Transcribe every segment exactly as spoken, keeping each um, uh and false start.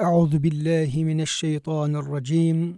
Euzu billahi mineşşeytanirracim.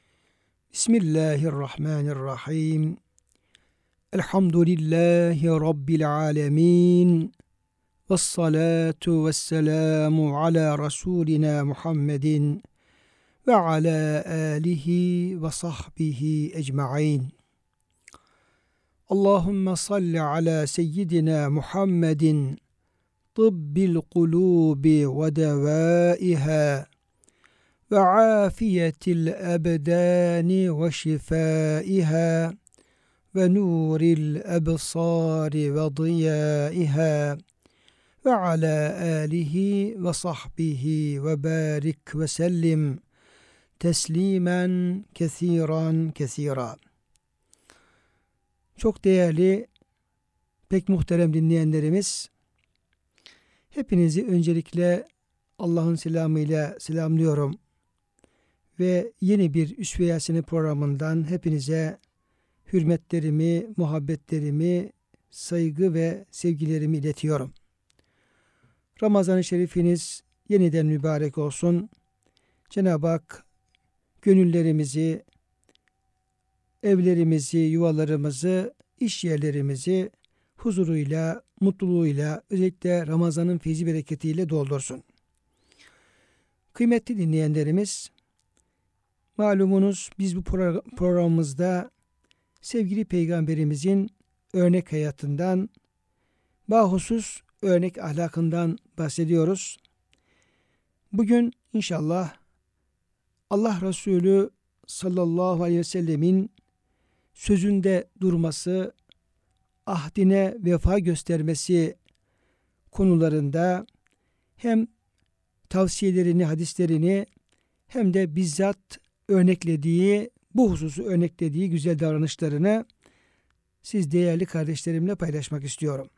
Bismillahirrahmanirrahim. Elhamdülillahi Rabbil alemin. Vessalatu vesselamu ala Resulina Muhammedin ve ala alihi ve sahbihi ecma'in. Allahümme salli ala seyyidina Muhammedin tıbbil kulubi ve devaiha ve afiyetil ebdani ve şifaiha ve nuril ebsari ve diyaiha ve ala alihi ve sahbihi ve barik ve sellim teslimen kesiran kesira. Çok değerli, pek muhterem dinleyenlerimiz, hepinizi öncelikle Allah'ın selamıyla selamlıyorum ve yeni bir Üsve Yasin programından hepinize hürmetlerimi, muhabbetlerimi, saygı ve sevgilerimi iletiyorum. Ramazan-ı Şerifiniz yeniden mübarek olsun. Cenab-ı Hak gönüllerimizi, evlerimizi, yuvalarımızı, iş yerlerimizi huzuruyla, mutluluğuyla, özellikle Ramazan'ın feyzi bereketiyle doldursun. Kıymetli dinleyenlerimiz, malumunuz biz bu programımızda sevgili Peygamberimizin örnek hayatından, bahusus örnek ahlakından bahsediyoruz. Bugün inşallah Allah Resulü sallallahu aleyhi ve sellemin sözünde durması, ahdine vefa göstermesi konularında hem tavsiyelerini, hadislerini hem de bizzat örneklediği, bu hususu örneklediği güzel davranışlarını siz değerli kardeşlerimle paylaşmak istiyorum.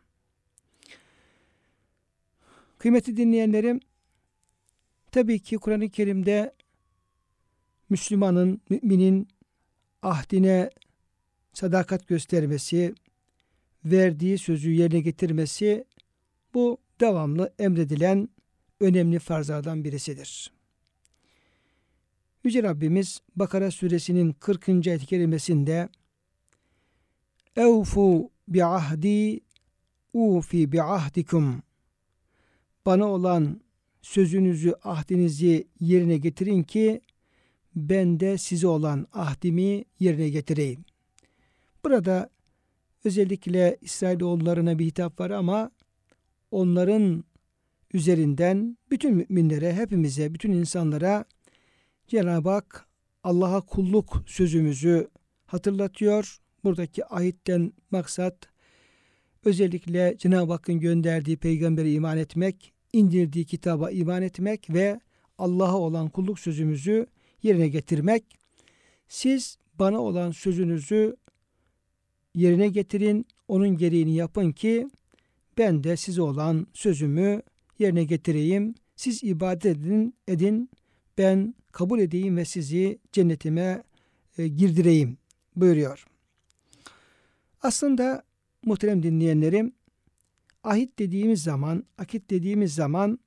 Kıymetli dinleyenlerim, tabii ki Kur'an-ı Kerim'de Müslümanın, müminin ahdine sadakat göstermesi, verdiği sözü yerine getirmesi, bu devamlı emredilen önemli farzlardan birisidir. Yüce Rabbimiz Bakara suresinin kırkıncı ayet-i kerimesinde "Evfu bi ahdi ufi bi ahdikum" bana olan sözünüzü, ahdinizi yerine getirin ki ben de size olan ahdimi yerine getireyim. Burada özellikle İsrailoğullarına bir hitap var ama onların üzerinden bütün müminlere, hepimize, bütün insanlara Cenab-ı Hak Allah'a kulluk sözümüzü hatırlatıyor. Buradaki ayitten maksat özellikle Cenab-ı Hakk'ın gönderdiği peygambere iman etmek, indirdiği kitaba iman etmek ve Allah'a olan kulluk sözümüzü yerine getirmek. Siz bana olan sözünüzü yerine getirin, onun gereğini yapın ki ben de size olan sözümü yerine getireyim. Siz ibadet edin, edin ben kabul edeyim ve sizi cennetime e, girdireyim buyuruyor. Aslında muhterem dinleyenlerim, ahit dediğimiz zaman, akit dediğimiz zaman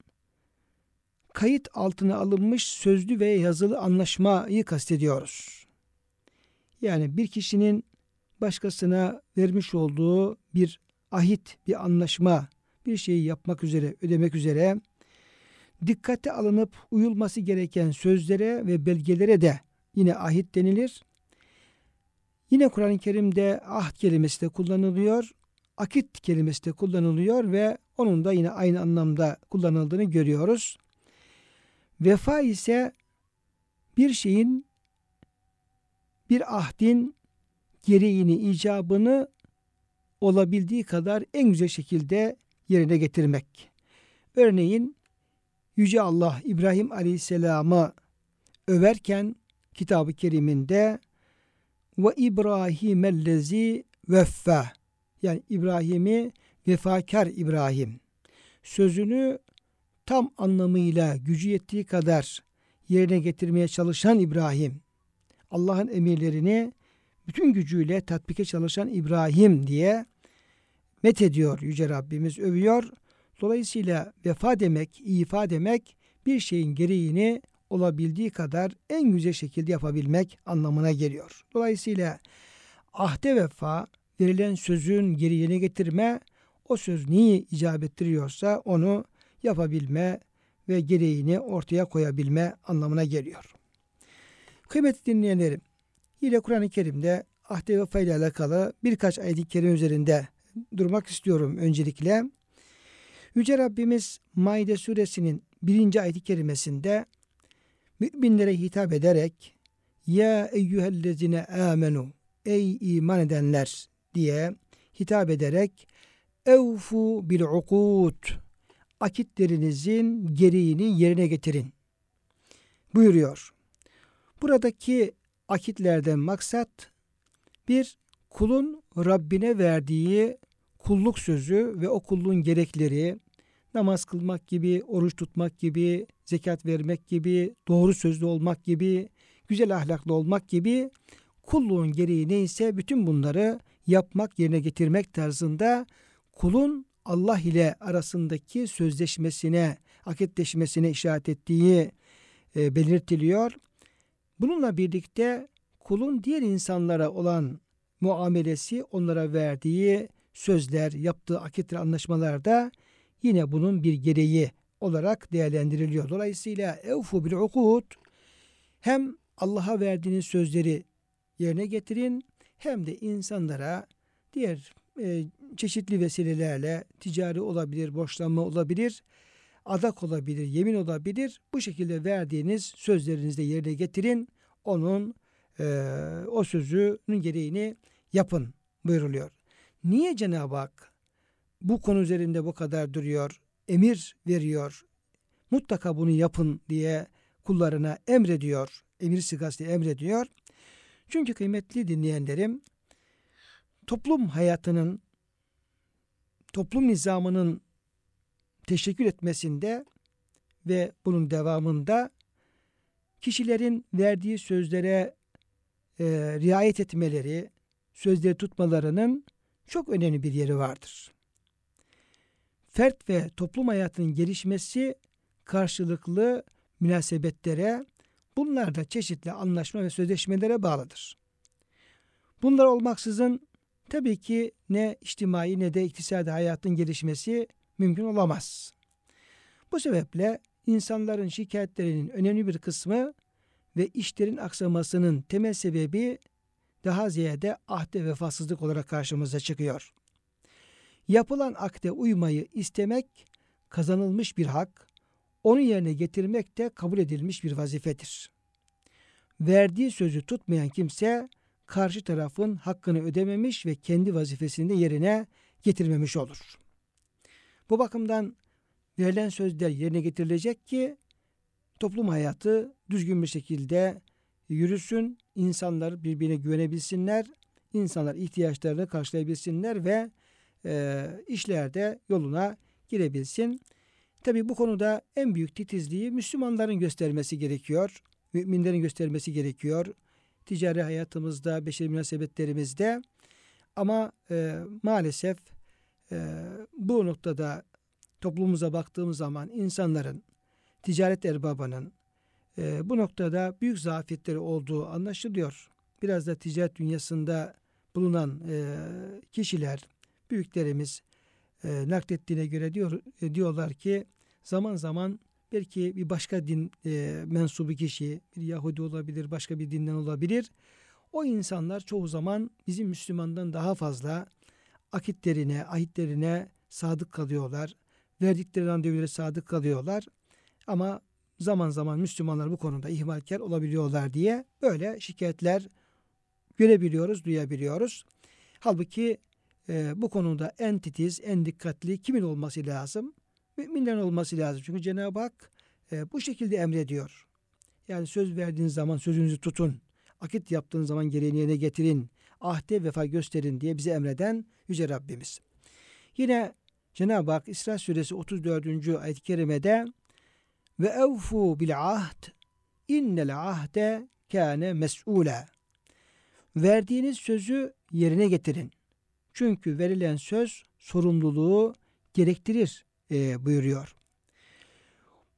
kayıt altına alınmış sözlü ve yazılı anlaşmayı kastediyoruz. Yani bir kişinin başkasına vermiş olduğu bir ahit, bir anlaşma, bir şeyi yapmak üzere, ödemek üzere dikkate alınıp uyulması gereken sözlere ve belgelere de yine ahit denilir. Yine Kur'an-ı Kerim'de ahd kelimesi de kullanılıyor, akit kelimesi de kullanılıyor ve onun da yine aynı anlamda kullanıldığını görüyoruz. Vefa ise bir şeyin, bir ahdin gereğini, icabını olabildiği kadar en güzel şekilde yerine getirmek. Örneğin Yüce Allah İbrahim Aleyhisselam'ı överken Kitab-ı Kerim'inde ve İbrahimellezi veffa, yani İbrahim'i vefakar İbrahim, sözünü tam anlamıyla gücü yettiği kadar yerine getirmeye çalışan İbrahim, Allah'ın emirlerini bütün gücüyle tatbike çalışan İbrahim diye met ediyor Yüce Rabbimiz, övüyor. Dolayısıyla vefa demek, ifa demek bir şeyin gereğini olabildiği kadar en güzel şekilde yapabilmek anlamına geliyor. Dolayısıyla ahde vefa, verilen sözün gereğini getirme, o söz neyi icap ettiriyorsa onu yapabilme ve gereğini ortaya koyabilme anlamına geliyor. Kıymetli dinleyenlerim, yine Kur'an-ı Kerim'de ahde vefa ile alakalı birkaç ayet-i kerime üzerinde durmak istiyorum öncelikle. Yüce Rabbimiz Maide suresinin birinci ayet-i kerimesinde müminlere hitap ederek ya eyyühellezine amenu, ey iman edenler diye hitap ederek evfu bil ukud, akitlerinizin gereğini yerine getirin buyuruyor. Buradaki akitlerden maksat bir, kulun Rabbine verdiği kulluk sözü ve o kulluğun gerekleri, namaz kılmak gibi, oruç tutmak gibi, zekat vermek gibi, doğru sözlü olmak gibi, güzel ahlaklı olmak gibi kulluğun gereği neyse bütün bunları yapmak, yerine getirmek tarzında kulun Allah ile arasındaki sözleşmesine, akitleşmesine işaret ettiği e, belirtiliyor. Bununla birlikte kulun diğer insanlara olan muamelesi, onlara verdiği sözler, yaptığı akitli anlaşmalarda yine bunun bir gereği olarak değerlendiriliyor. Dolayısıyla evfu bil ukud, hem Allah'a verdiğiniz sözleri yerine getirin, hem de insanlara diğer e, çeşitli vesilelerle, ticari olabilir, borçlanma olabilir, adak olabilir, yemin olabilir, bu şekilde verdiğiniz sözlerinizi de yerine getirin, onun e, o sözünün gereğini yapın buyuruluyor. Niye Cenab-ı Hak bu konu üzerinde bu kadar duruyor, emir veriyor, mutlaka bunu yapın diye kullarına emrediyor, emir sigasıyla emrediyor? Çünkü kıymetli dinleyenlerim, toplum hayatının, toplum nizamının teşekkür etmesinde ve bunun devamında kişilerin verdiği sözlere e, riayet etmeleri, sözleri tutmalarının çok önemli bir yeri vardır. Fert ve toplum hayatının gelişmesi karşılıklı münasebetlere, bunlar da çeşitli anlaşma ve sözleşmelere bağlıdır. Bunlar olmaksızın tabii ki ne içtimai ne de iktisadi hayatın gelişmesi mümkün olamaz. Bu sebeple insanların şikayetlerinin önemli bir kısmı ve işlerin aksamasının temel sebebi daha ziyade ahde vefasızlık olarak karşımıza çıkıyor. Yapılan akde uymayı istemek kazanılmış bir hak, onu yerine getirmek de kabul edilmiş bir vazifedir. Verdiği sözü tutmayan kimse karşı tarafın hakkını ödememiş ve kendi vazifesini de yerine getirmemiş olur. Bu bakımdan verilen sözler yerine getirilecek ki toplum hayatı düzgün bir şekilde yürüsün, insanlar birbirine güvenebilsinler, insanlar ihtiyaçlarını karşılayabilsinler ve e, işlerde yoluna girebilsin. Tabii bu konuda en büyük titizliği Müslümanların göstermesi gerekiyor, müminlerin göstermesi gerekiyor. Ticari hayatımızda, beşeri münasebetlerimizde, ama e, maalesef e, bu noktada toplumumuza baktığımız zaman insanların, ticaret erbabının e, bu noktada büyük zafiyetleri olduğu anlaşılıyor. Biraz da ticaret dünyasında bulunan e, kişiler, büyüklerimiz e, naklettiğine göre diyor, e, diyorlar ki zaman zaman belki bir başka din e, mensubu kişi, bir Yahudi olabilir, başka bir dinden olabilir. O insanlar çoğu zaman bizim Müslümandan daha fazla akitlerine, ahitlerine sadık kalıyorlar. Verdikleri randevulara sadık kalıyorlar. Ama zaman zaman Müslümanlar bu konuda ihmalkar olabiliyorlar diye böyle şikayetler görebiliyoruz, duyabiliyoruz. Halbuki e, bu konuda en titiz, en dikkatli kimin olması lazım? Müminlerin olması lazım. Çünkü Cenab-ı Hak e, bu şekilde emrediyor. Yani söz verdiğiniz zaman sözünüzü tutun. Akit yaptığınız zaman gereğini yerine getirin. Ahde vefa gösterin diye bize emreden Yüce Rabbimiz. Yine Cenab-ı Hak İsra suresi otuz dördüncü ayet-i kerimede ve evfu bil ahd innel ahde kâne mes'ûlâ. Verdiğiniz sözü yerine getirin. Çünkü verilen söz sorumluluğu gerektirir e, buyuruyor.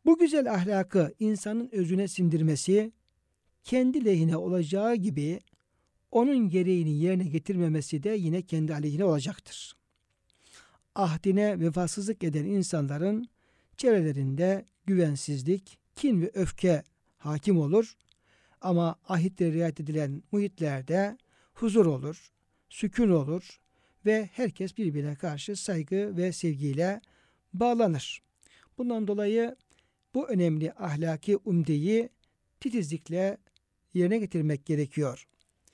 Bu güzel ahlakı insanın özüne sindirmesi, kendi lehine olacağı gibi onun gereğini yerine getirmemesi de yine kendi aleyhine olacaktır. Ahdine vefasızlık eden insanların çevrelerinde güvensizlik, kin ve öfke hakim olur. Ama ahitlere riayet edilen muhitlerde huzur olur, sükun olur ve herkes birbirine karşı saygı ve sevgiyle bağlanır. Bundan dolayı bu önemli ahlaki umdeyi titizlikle yerine getirmek gerekiyor.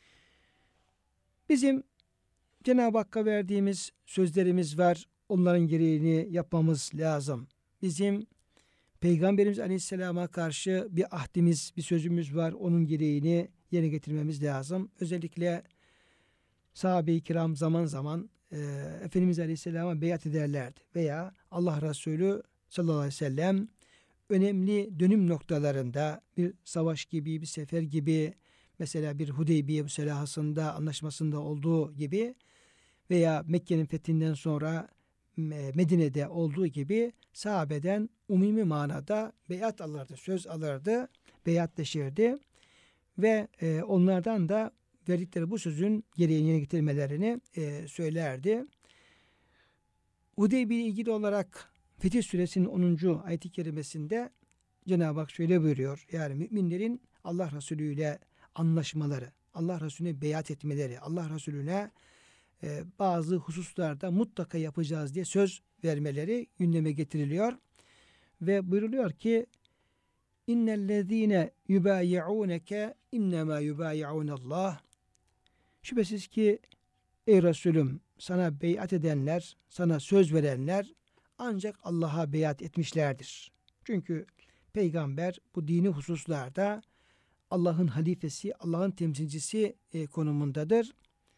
Bizim Cenab-ı Hakk'a verdiğimiz sözlerimiz var. Onların gereğini yapmamız lazım. Bizim Peygamberimiz Aleyhisselam'a karşı bir ahdimiz, bir sözümüz var. Onun gereğini yerine getirmemiz lazım. Özellikle sahabe-i kiram zaman zaman e, Efendimiz Aleyhisselam'a beyat ederlerdi. Veya Allah Resulü sallallahu aleyhi ve sellem önemli dönüm noktalarında bir savaş gibi, bir sefer gibi, mesela bir Hudeybiye müselahasında, anlaşmasında olduğu gibi veya Mekke'nin fethinden sonra Medine'de olduğu gibi sahabeden umumi manada beyat alırdı, söz alırdı, beyatleşirdi ve e, onlardan da verdikleri bu sözün gereğini yerine getirmelerini e, söylerdi. Hudeybiye ile ilgili olarak Fetih Suresinin onuncu ayet-i kerimesinde Cenab-ı Hak şöyle buyuruyor. Yani müminlerin Allah Resulü ile anlaşmaları, Allah Resulüne beyat etmeleri, Allah Resulüne e, bazı hususlarda mutlaka yapacağız diye söz vermeleri gündeme getiriliyor. Ve buyruluyor ki İnnellezîne yubâyi'ûneke innemâ yubâyi'ûnallâh. Şüphesiz ki ey Resulüm, sana beyat edenler, sana söz verenler ancak Allah'a beyat etmişlerdir. Çünkü peygamber bu dini hususlarda Allah'ın halifesi, Allah'ın temsilcisi e, konumundadır.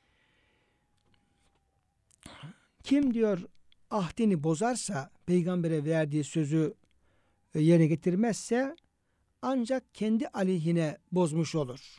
Kim diyor ahdini bozarsa, peygambere verdiği sözü e, yerine getirmezse ancak kendi aleyhine bozmuş olur.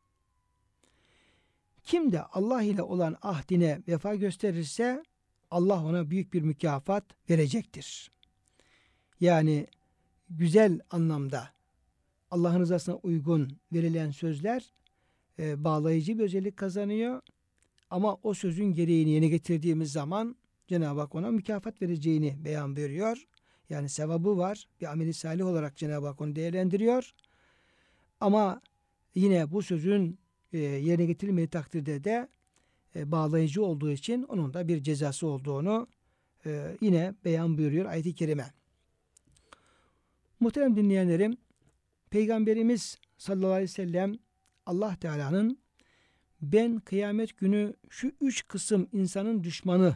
Kim de Allah ile olan ahdine vefa gösterirse Allah ona büyük bir mükafat verecektir. Yani güzel anlamda Allah'ın rızasına uygun verilen sözler e, bağlayıcı bir özellik kazanıyor. Ama o sözün gereğini yerine getirdiğimiz zaman Cenab-ı Hak ona mükafat vereceğini beyan veriyor. Yani sevabı var. Bir ameli salih olarak Cenab-ı Hak onu değerlendiriyor. Ama yine bu sözün e, yerine getirilmediği takdirde de e, bağlayıcı olduğu için onun da bir cezası olduğunu e, yine beyan buyuruyor ayet-i kerime. Muhterem dinleyenlerim, Peygamberimiz sallallahu aleyhi ve sellem Allah Teala'nın ben kıyamet günü şu üç kısım insanın düşmanı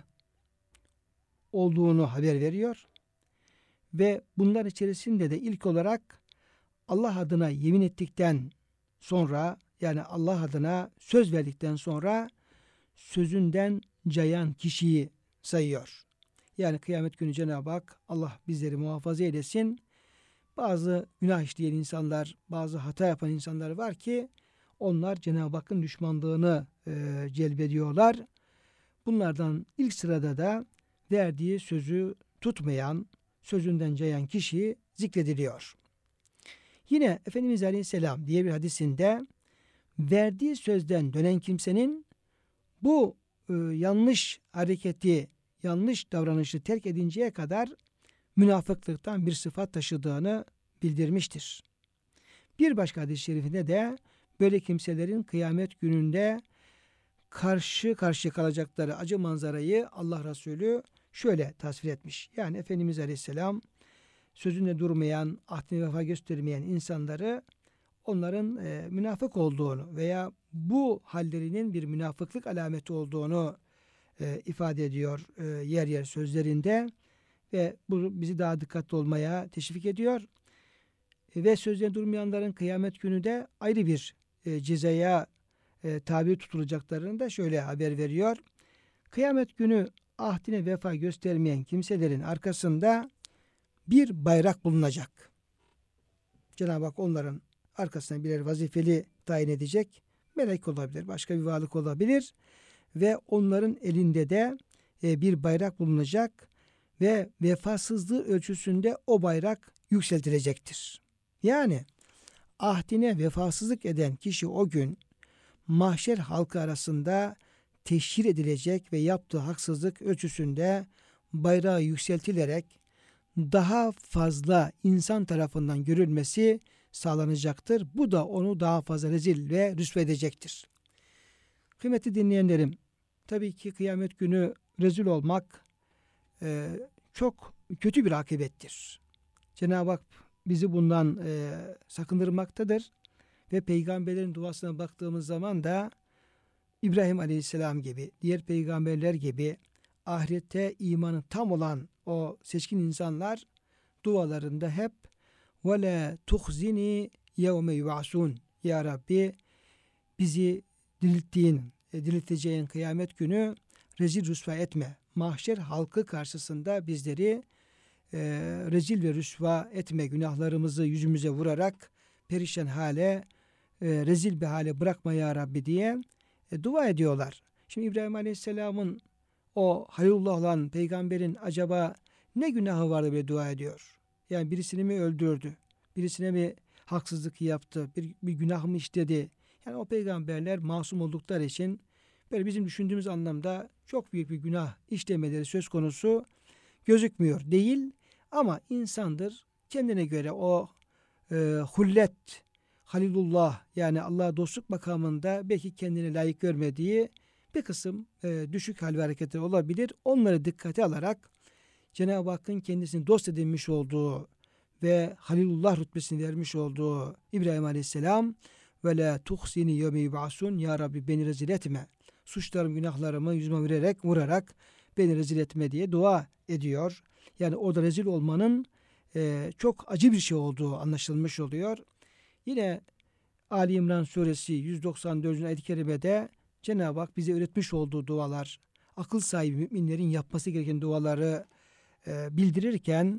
olduğunu haber veriyor. Ve bunlar içerisinde de ilk olarak Allah adına yemin ettikten sonra, yani Allah adına söz verdikten sonra sözünden cayan kişiyi sayıyor. Yani kıyamet günü Cenab-ı Hak Allah bizleri muhafaza eylesin. Bazı günah işleyen insanlar, bazı hata yapan insanlar var ki onlar Cenab-ı Hakk'ın düşmanlığını e, celbediyorlar. Bunlardan ilk sırada da verdiği sözü tutmayan, sözünden cayan kişi zikrediliyor. Yine Efendimiz Aleyhisselam diye bir hadisinde verdiği sözden dönen kimsenin bu e, yanlış hareketi, yanlış davranışı terk edinceye kadar münafıklıktan bir sıfat taşıdığını bildirmiştir. Bir başka hadis-i şerifinde de böyle kimselerin kıyamet gününde karşı karşıya kalacakları acı manzarayı Allah Resulü şöyle tasvir etmiş. Yani Efendimiz Aleyhisselam sözünde durmayan, ahdine vefa göstermeyen insanları onların e, münafık olduğunu veya bu hallerinin bir münafıklık alameti olduğunu e, ifade ediyor e, yer yer sözlerinde ve bu bizi daha dikkatli olmaya teşvik ediyor. E, ve sözlerinde durmayanların kıyamet günü de ayrı bir e, cezaya e, tabi tutulacaklarını da şöyle haber veriyor. Kıyamet günü ahdine vefa göstermeyen kimselerin arkasında bir bayrak bulunacak. Cenab-ı Hak onların arkasına birer vazifeli tayin edecek. Melek olabilir, başka bir varlık olabilir ve onların elinde de e, bir bayrak bulunacak ve vefasızlığı ölçüsünde o bayrak yükseltilecektir. Yani ahdine vefasızlık eden kişi o gün mahşer halkı arasında teşhir edilecek ve yaptığı haksızlık ölçüsünde bayrağı yükseltilerek daha fazla insan tarafından görülmesi sağlanacaktır. Bu da onu daha fazla rezil ve rüsva edecektir. Kıymetli dinleyenlerim, tabii ki kıyamet günü rezil olmak e, çok kötü bir akıbettir. Cenab-ı Hak bizi bundan e, sakındırmaktadır. Ve peygamberlerin duasına baktığımız zaman da İbrahim Aleyhisselam gibi, diğer peygamberler gibi ahirette imanı tam olan o seçkin insanlar dualarında hep وَلَا تُخْزِنِي يَوْمَ يُبْعَسُونَ Ya Rabbi, bizi dirilttiğin, e, dirilteceğin kıyamet günü rezil rüsva etme. Mahşer halkı karşısında bizleri e, rezil ve rüsva etme, günahlarımızı yüzümüze vurarak perişan hale, e, rezil bir hale bırakma ya Rabbi diye e, dua ediyorlar. Şimdi İbrahim Aleyhisselam'ın o Halilullah olan peygamberin acaba ne günahı vardı böyle dua ediyor? Yani birisini mi öldürdü? Birisine mi haksızlık yaptı? Bir, bir günah mı işledi? Yani o peygamberler masum oldukları için böyle bizim düşündüğümüz anlamda çok büyük bir günah işlemeleri söz konusu gözükmüyor değil. Ama insandır, kendine göre o e, hullet, Halilullah yani Allah'a dostluk makamında belki kendine layık görmediği bir kısım e, düşük hal ve hareketler olabilir. Onları dikkate alarak Cenab-ı Hakk'ın kendisini dost edinmiş olduğu ve Halilullah rütbesini vermiş olduğu İbrahim Aleyhisselam ve la tuhsini yevme yub'asun ya Rabbi beni rezil etme. Suçlarım, günahlarımı yüzüme vurarak, vurarak beni rezil etme diye dua ediyor. Yani orada rezil olmanın e, çok acı bir şey olduğu anlaşılmış oluyor. Yine Ali İmran suresi yüz doksan dördüncü ayet-i kerimede Cenab-ı Hak bize öğretmiş olduğu dualar, akıl sahibi müminlerin yapması gereken duaları e, bildirirken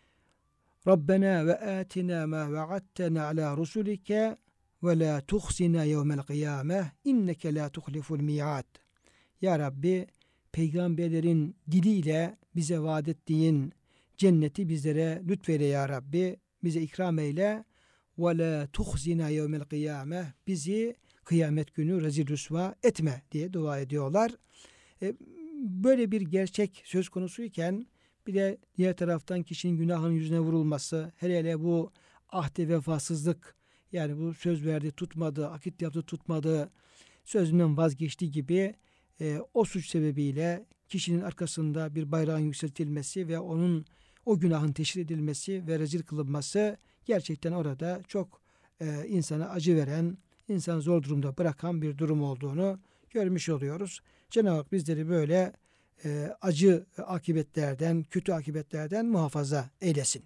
Rabbena ve atina ma va'attena ala rusulike ve la tuhsina yevmel kıyameh inneke la tuhliful mi'ad. Ya Rabbi, peygamberlerin diliyle bize vaat ettiğin cenneti bizlere lütfeyle ya Rabbi, bize ikram eyle. Ve la tuhzina yevmel kıyameh, bizi kıyamet günü rezil rüsva etme diye dua ediyorlar. E, böyle bir gerçek söz konusuyken bir de diğer taraftan kişinin günahının yüzüne vurulması, hele hele bu ahde vefasızlık, yani bu söz verdi tutmadı, akit yaptı tutmadı, sözünden vazgeçtiği gibi e, o suç sebebiyle kişinin arkasında bir bayrağın yükseltilmesi ve onun o günahın teşhir edilmesi ve rezil kılınması gerçekten orada çok e, insana acı veren, insanı zor durumda bırakan bir durum olduğunu görmüş oluyoruz. Cenab-ı Hak bizleri böyle e, acı akıbetlerden, kötü akıbetlerden muhafaza eylesin.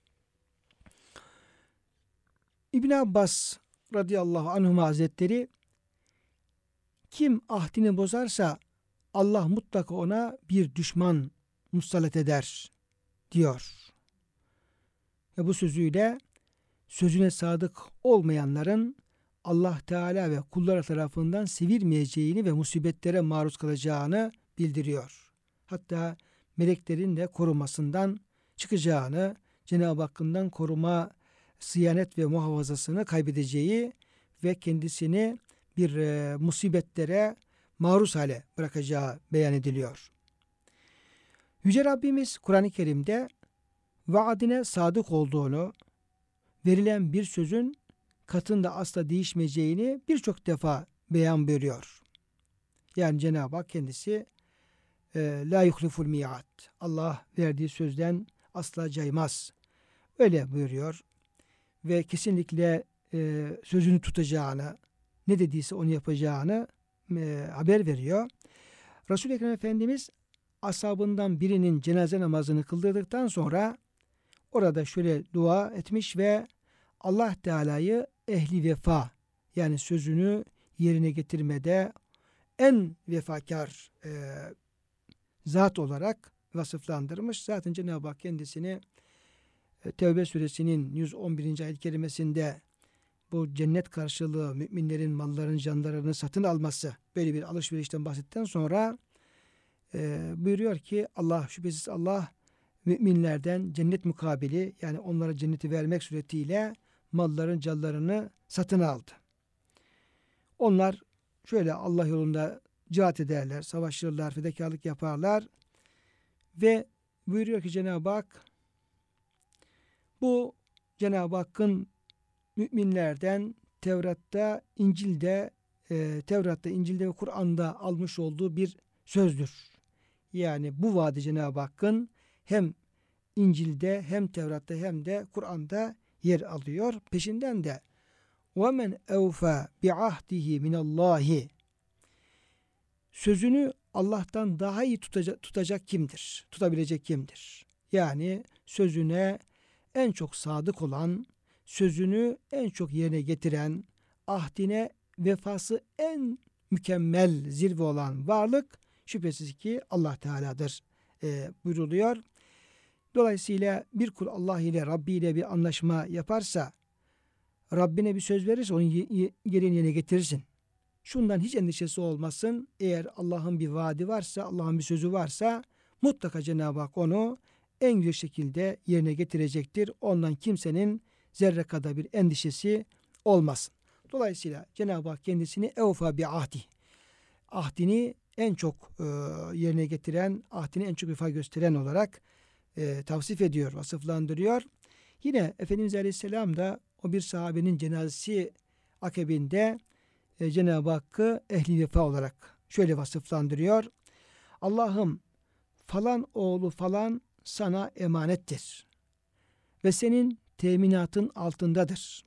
İbn Abbas radıyallahu anhuma hazretleri, kim ahdini bozarsa Allah mutlaka ona bir düşman musallat eder diyor. Ve bu sözüyle sözüne sadık olmayanların Allah Teala ve kulları tarafından sevilmeyeceğini ve musibetlere maruz kalacağını bildiriyor. Hatta meleklerin de korumasından çıkacağını, Cenab-ı Hakk'ından koruma, sıyanet ve muhafazasını kaybedeceği ve kendisini bir e, musibetlere maruz hale bırakacağı beyan ediliyor. Yüce Rabbimiz Kur'an-ı Kerim'de vaadine sadık olduğunu, verilen bir sözün katında asla değişmeyeceğini birçok defa beyan buyuruyor. Yani Cenab-ı Hak kendisi e, la yuhliful mi'ad. Allah verdiği sözden asla caymaz. Öyle buyuruyor. Ve kesinlikle e, sözünü tutacağını, ne dediyse onu yapacağını e, haber veriyor. Resul-i Ekrem Efendimiz ashabından birinin cenaze namazını kıldırdıktan sonra orada şöyle dua etmiş ve Allah Teala'yı ehli vefa, yani sözünü yerine getirmede en vefakar e, zat olarak vasıflandırmış. Zaten Cenab-ı Hak kendisini e, Tevbe suresinin yüz on birinci ayet kerimesinde bu cennet karşılığı müminlerin malların, canlarını satın alması, böyle bir alışverişten bahsettikten sonra e, buyuruyor ki Allah, şüphesiz Allah müminlerden cennet mukabili, yani onlara cenneti vermek suretiyle malların canlarını satın aldı. Onlar şöyle Allah yolunda cihat ederler, savaşırlar, fedakarlık yaparlar ve buyuruyor ki Cenab-ı Hak, bu Cenab-ı Hakk'ın müminlerden Tevrat'ta, İncil'de, e, Tevrat'ta, İncil'de ve Kur'an'da almış olduğu bir sözdür. Yani bu vaadi Cenab-ı Hakk'ın hem İncil'de hem Tevrat'ta hem de Kur'an'da yer alıyor. Peşinden de وَمَنْ اَوْفَى بِعَهْدِهِ مِنَ اللّٰهِ, sözünü Allah'tan daha iyi tutacak, tutacak kimdir? Tutabilecek kimdir? Yani sözüne en çok sadık olan, sözünü en çok yerine getiren, ahdine vefası en mükemmel, zirve olan varlık şüphesiz ki Allah Teala'dır e, buyruluyor. Dolayısıyla bir kul Allah ile, Rabbi ile bir anlaşma yaparsa, Rabbine bir söz verirse onun gereğini yerine getirirsin. Şundan hiç endişesi olmasın. Eğer Allah'ın bir vaadi varsa, Allah'ın bir sözü varsa mutlaka Cenab-ı Hak onu en güzel şekilde yerine getirecektir. Ondan kimsenin zerre kadar bir endişesi olmasın. Dolayısıyla Cenab-ı Hak kendisini evfa bi ahdi, ahdini en çok e, yerine getiren, ahdini en çok vefa gösteren olarak e, tavsif ediyor, vasıflandırıyor. Yine Efendimiz Aleyhisselam da o bir sahabenin cenazesi akabinde e, Cenab-ı Hakk'ı ehli vefa olarak şöyle vasıflandırıyor. Allah'ım, falan oğlu falan sana emanettir ve senin teminatın altındadır.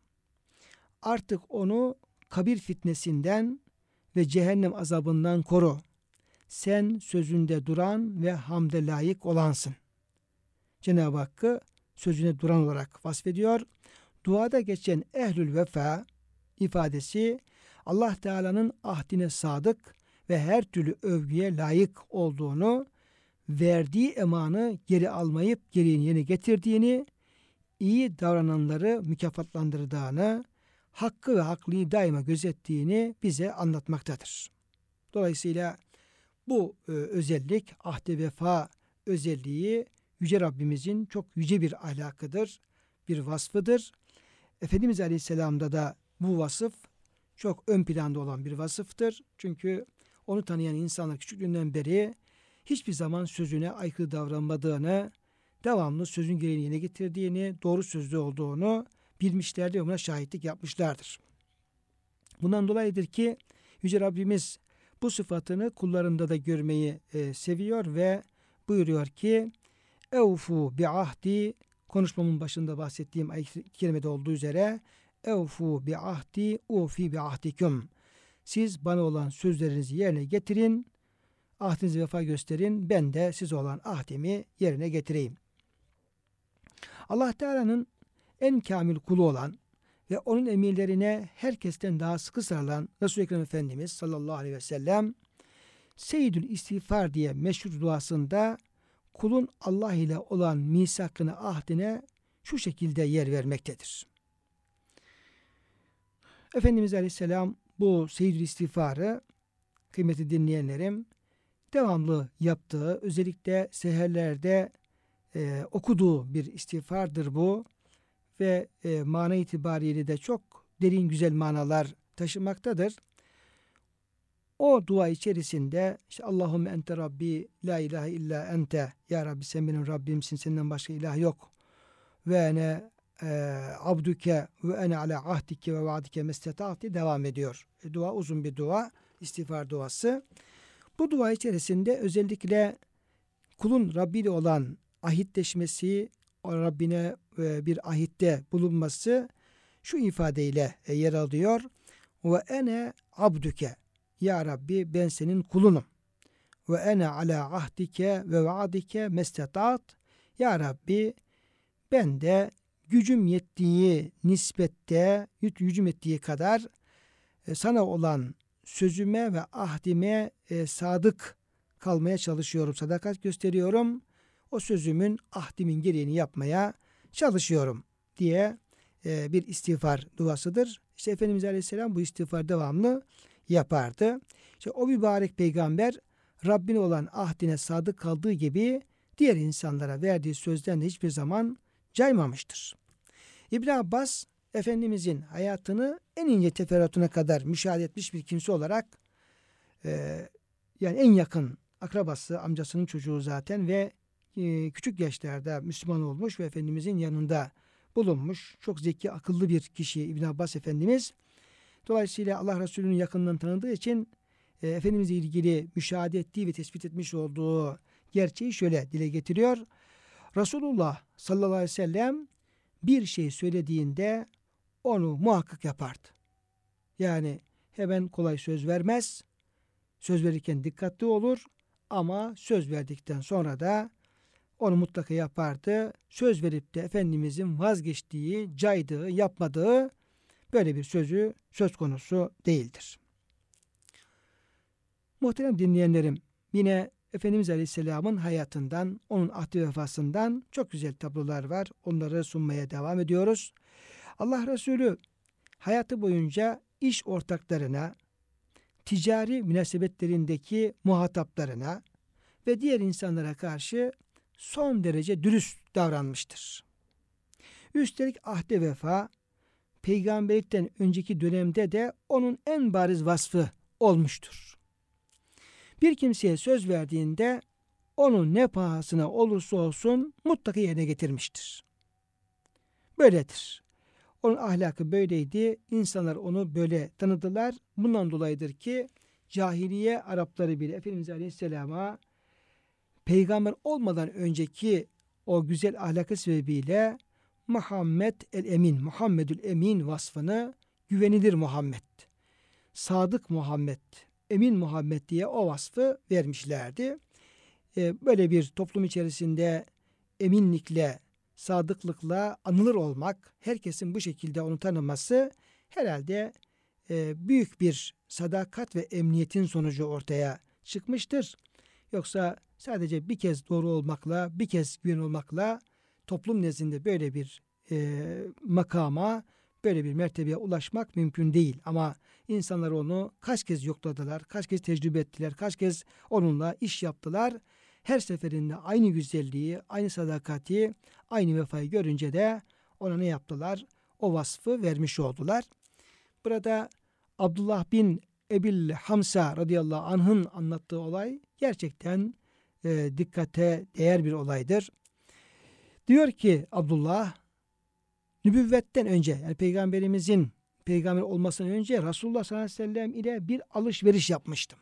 Artık onu kabir fitnesinden ve cehennem azabından koru. Sen sözünde duran ve hamde layık olansın. Cenab-ı Hakk'ı sözüne duran olarak vasfediyor. Duada geçen ehlül vefa ifadesi Allah Teala'nın ahdine sadık ve her türlü övgüye layık olduğunu, verdiği emanı geri almayıp gereğini yerine getirdiğini, iyi davrananları mükafatlandırdığını, hakkı ve haklıyı daima gözettiğini bize anlatmaktadır. Dolayısıyla bu e, özellik, ahde vefa özelliği Yüce Rabbimizin çok yüce bir ahlakıdır, bir vasfıdır. Efendimiz Aleyhisselam'da da bu vasıf çok ön planda olan bir vasıftır. Çünkü onu tanıyan insanlar küçüklüğünden beri hiçbir zaman sözüne aykırı davranmadığını, devamlı sözün gereğini yerine getirdiğini, doğru sözlü olduğunu bilmişlerdir ve buna şahitlik yapmışlardır. Bundan dolayıdır ki Yüce Rabbimiz bu sıfatını kullarında da görmeyi e, seviyor ve buyuruyor ki Evfu bi ahdi, konuşmamın başında bahsettiğim ayet-i kerimede olduğu üzere Evfu bi ahdi ufi bi ahdikum. Siz bana olan sözlerinizi yerine getirin, ahdinizi vefa gösterin, ben de size olan ahdimi yerine getireyim. Allah Teala'nın en kamil kulu olan ve onun emirlerine herkesten daha sıkı sarılan Resul-i Ekrem Efendimiz sallallahu aleyhi ve sellem Seyyidül İstiğfar diye meşhur duasında kulun Allah ile olan misakına, ahdine şu şekilde yer vermektedir. Efendimiz Aleyhisselam bu Seyyidül İstiğfar'ı, kıymetli dinleyenlerim, devamlı yaptığı, özellikle seherlerde e, okuduğu bir istiğfardır bu ve e, mana itibariyle de çok derin güzel manalar taşımaktadır. O dua içerisinde işte Allahümme ente Rabbi la ilahe illa ente, ya Rabbi sen benim Rabbimsin, senden başka ilah yok. Ve ene e, abduke ve ene ala ahdike ve vaadike mesteta'ti devam ediyor. E, dua uzun bir dua, istiğfar duası. Bu dua içerisinde özellikle kulun Rabbi ile olan ahitleşmesi, o Rabbine e, bir ahitte bulunması şu ifadeyle e, yer alıyor. Ve ene abduke, ya Rabbi ben senin kulunum. Ve ene ala ahdike ve vaadike mestetat, ya Rabbi ben de gücüm yettiği nispette, gücüm yettiği kadar e, sana olan sözüme ve ahdime e, sadık kalmaya çalışıyorum, sadakat gösteriyorum. O sözümün, ahdimin gereğini yapmaya çalışıyorum diye e, bir istiğfar duasıdır. İşte Efendimiz Aleyhisselam bu istiğfar devamlı yapardı. İşte o mübarek peygamber Rabbine olan ahdine sadık kaldığı gibi diğer insanlara verdiği sözden de hiçbir zaman caymamıştır. İbn Abbas Efendimizin hayatını en ince teferruatına kadar müşahede etmiş bir kimse olarak e, yani en yakın akrabası, amcasının çocuğu zaten ve e, küçük yaşlarda Müslüman olmuş ve Efendimizin yanında bulunmuş. Çok zeki, akıllı bir kişi İbn Abbas Efendimiz. Dolayısıyla Allah Resulü'nün yakından tanıdığı için e, Efendimizle ilgili müşahede ettiği ve tespit etmiş olduğu gerçeği şöyle dile getiriyor. Resulullah sallallahu aleyhi ve sellem bir şey söylediğinde onu muhakkak yapardı. Yani hemen kolay söz vermez. Söz verirken dikkatli olur ama söz verdikten sonra da onu mutlaka yapardı. Söz verip de Efendimizin vazgeçtiği, caydığı, yapmadığı böyle bir sözü söz konusu değildir. Muhterem dinleyenlerim, yine Efendimiz Aleyhisselam'ın hayatından, onun ahdi vefasından çok güzel tablolar var. Onları sunmaya devam ediyoruz. Allah Resulü hayatı boyunca iş ortaklarına, ticari münasebetlerindeki muhataplarına ve diğer insanlara karşı son derece dürüst davranmıştır. Üstelik ahde vefa, peygamberlikten önceki dönemde de onun en bariz vasfı olmuştur. Bir kimseye söz verdiğinde onun ne pahasına olursa olsun mutlaka yerine getirmiştir. Böyledir. Onun ahlakı böyleydi. İnsanlar onu böyle tanıdılar. Bundan dolayıdır ki cahiliye Arapları bile Efendimiz Aleyhisselam'a peygamber olmadan önceki o güzel ahlakı sebebiyle Muhammed el-Emin, Muhammedül Emin vasfını güvenilir Muhammed, sadık Muhammed, Emin Muhammed diye o vasfı vermişlerdi. Ee, böyle bir toplum içerisinde eminlikle, sadıklıkla anılır olmak, herkesin bu şekilde onu tanıması herhalde e, büyük bir sadakat ve emniyetin sonucu ortaya çıkmıştır. Yoksa sadece bir kez doğru olmakla, bir kez güven olmakla toplum nezdinde böyle bir e, makama, böyle bir mertebeye ulaşmak mümkün değil. Ama insanlar onu kaç kez yokladılar, kaç kez tecrübe ettiler, kaç kez onunla iş yaptılar. Her seferinde aynı güzelliği, aynı sadakati, aynı vefayı görünce de ona ne yaptılar? O vasfı vermiş oldular. Burada Abdullah bin Ebil Hamsa radıyallahu anh'ın anlattığı olay gerçekten e, dikkate değer bir olaydır. Diyor ki Abdullah, nübüvvetten önce yani peygamberimizin peygamber olmasından önce Resulullah sallallahu aleyhi ve sellem ile bir alışveriş yapmıştım.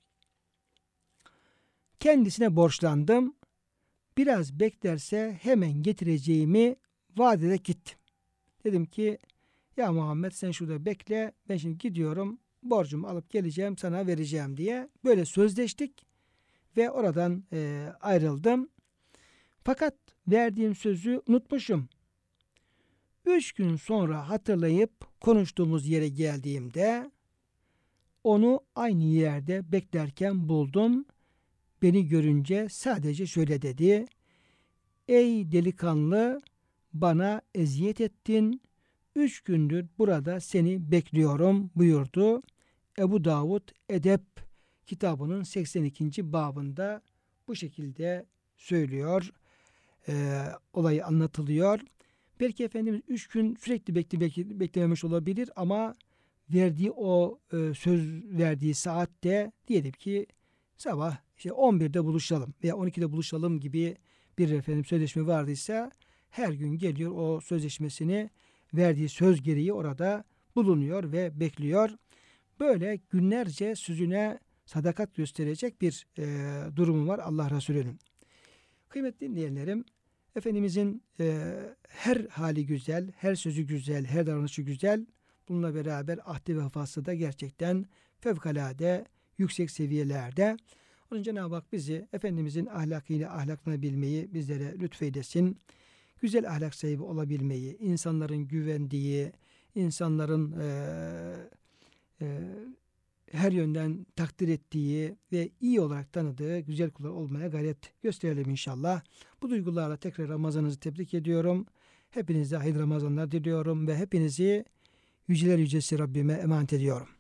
Kendisine borçlandım. Biraz beklerse hemen getireceğimi vaat ederek gittim. Dedim ki ya Muhammed sen şurada bekle, ben şimdi gidiyorum, borcumu alıp geleceğim, sana vereceğim diye böyle sözleştik ve oradan e, ayrıldım. Fakat verdiğim sözü unutmuşum. Üç gün sonra hatırlayıp konuştuğumuz yere geldiğimde onu aynı yerde beklerken buldum. Beni görünce sadece şöyle dedi. Ey delikanlı, bana eziyet ettin. Üç gündür burada seni bekliyorum buyurdu. Ebu Davud Edep kitabının seksen ikinci babında bu şekilde söylüyor. Ee, olayı anlatılıyor. Belki Efendimiz üç gün sürekli bekle, bekle, beklememiş olabilir ama verdiği o e, söz verdiği saatte diyelim ki sabah işte on birde buluşalım veya on ikide buluşalım gibi bir efendim sözleşme vardıysa her gün geliyor o sözleşmesini verdiği söz gereği orada bulunuyor ve bekliyor. Böyle günlerce sözüne sadakat gösterecek bir e, durumu var Allah Resulü'nün. Kıymetli dinleyenlerim, Efendimizin e, her hali güzel, her sözü güzel, her davranışı güzel. Bununla beraber ahdi ve vefası da gerçekten fevkalade yüksek seviyelerde. Onun Cenab-ı Hak bizi Efendimizin ahlakıyla ahlaklanabilmeyi bizlere lütfeylesin. Güzel ahlak sahibi olabilmeyi, insanların güvendiği, insanların e, e, her yönden takdir ettiği ve iyi olarak tanıdığı güzel kullar olmaya gayret gösterelim inşallah. Bu duygularla tekrar Ramazanınızı tebrik ediyorum. Hepinize hayırlı Ramazanlar diliyorum ve hepinizi yüceler yücesi Rabbime emanet ediyorum.